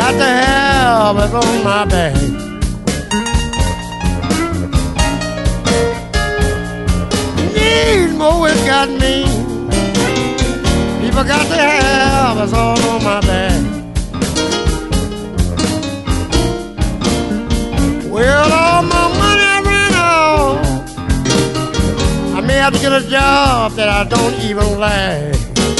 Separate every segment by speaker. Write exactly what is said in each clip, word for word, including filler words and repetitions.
Speaker 1: got to have it on my back. Need more, it got me. People got to have us all on my back. Well, all my money ran out. I may have to get a job that I don't even like.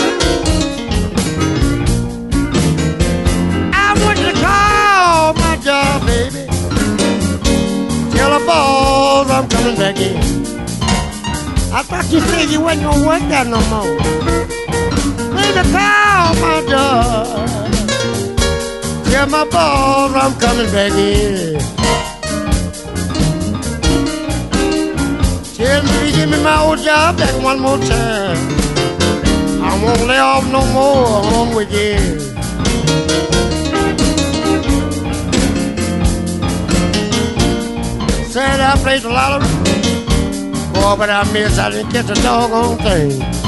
Speaker 1: I want you to call my job, baby. Tell the boss I'm coming back in. I thought you said you wasn't gonna work that no more. Baby, call my job. Tell my boss I'm coming back in. Tell me to give me my old job back one more time. I won't lay off no more along with you. Said I played the lottery. Boy, but I miss, I didn't catch a doggone thing.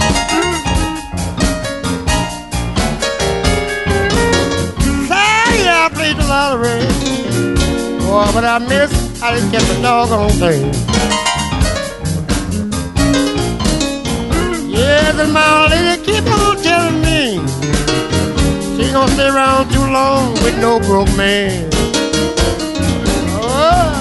Speaker 1: Say, yeah, I played the lottery. Boy, but I miss, I didn't catch a doggone thing. Yes, and my lady keep on telling me she ain't gonna stay around too long with no broke man. Oh.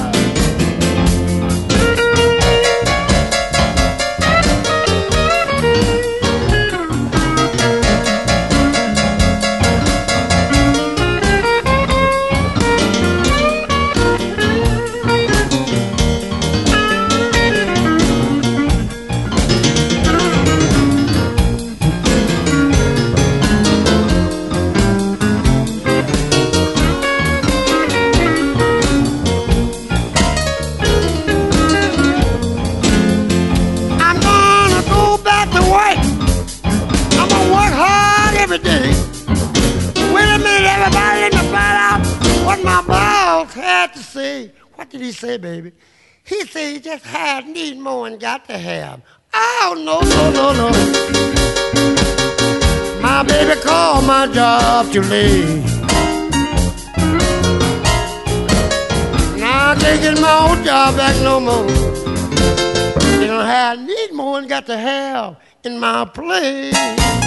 Speaker 1: Had to say, what did he say, baby? He said he just had, need more, and got to have. Oh, no, no, no, no. My baby called my job too late. Now I can't get my old job back no more. You know, had, need more, and got to have in my place.